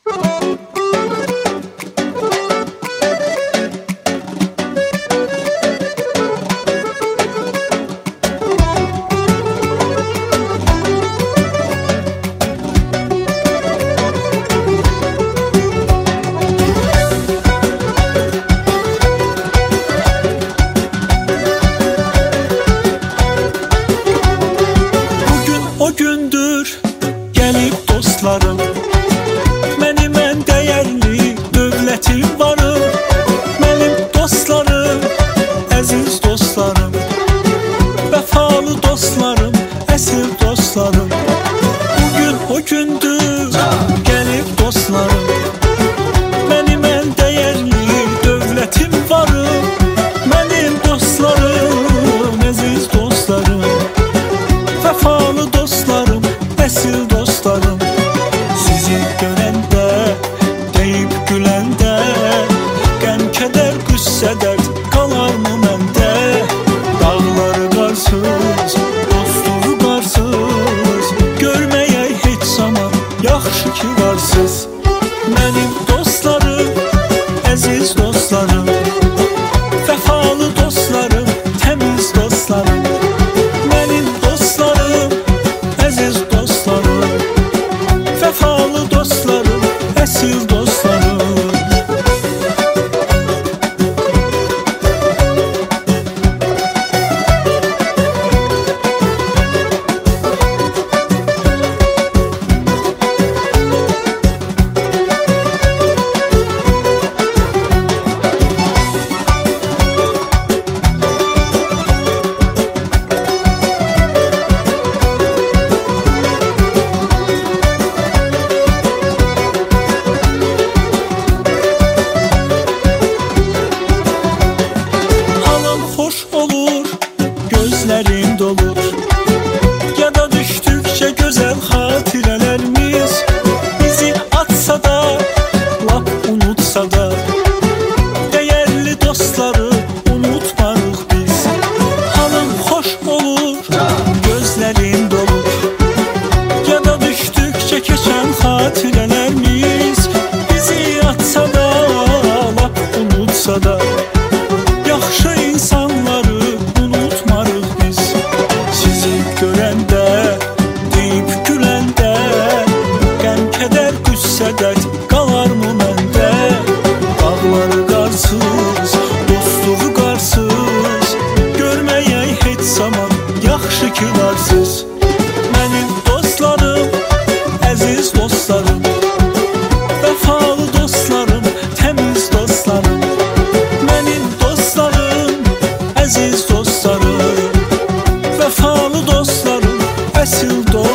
O gündür gelib dostlarım, mənim ən dəyərli dövlətim varım. Mənim dostlarım, əziz dostlarım, vəfalı dostlarım, əsl dostlarım. Bugün o gündür gelib dostlarım, mənim ən dəyərli dövlətim varım. Mənim dostlarım, əziz dostlarım, vəfalı dostlarım, əsl dostlarım. Sizi görəndə, deyib güləndə, qəm, kədər, qüssə, dərd qalarmı məndə? Dağları qarsız, dostluğu qarsız, görməyək heç zaman, yaxşı ki varsız. Mənim dostlarım, əziz dostlarım, vəfalı dostlarım, təmiz dostlarım. Mənim dostlarım, əziz dostlarım, vəfalı dostlarım, əsl dostlarım. Xoş olur, gözlərim dolur, yada düşdükcə gözəl xatirələrimiz. Bizi atsa da, lap unutsa da, dəyərli dostları unutmarıq biz. Halım xoş olur, gözlərim dolur, yada düşdükcə keçən xatirələrimiz. Bizi atsa da, lap unutsa da, yaxşı insanları unutmarıq biz. Sizi görəndə, deyib güləndə, qəm, kədər, qüssə, dərd qalarmı məndə? Dağları qarsız, dostluğu qarsız, görməyək heç zaman, yaxşı ki varsız. Mənim dostlarım, əziz dostlarım, vəfalı dostlarım, təmiz dostlarım. Mənim dostlarım, əziz dostlarım, vəfalı dostlarım, əsl dostlarım.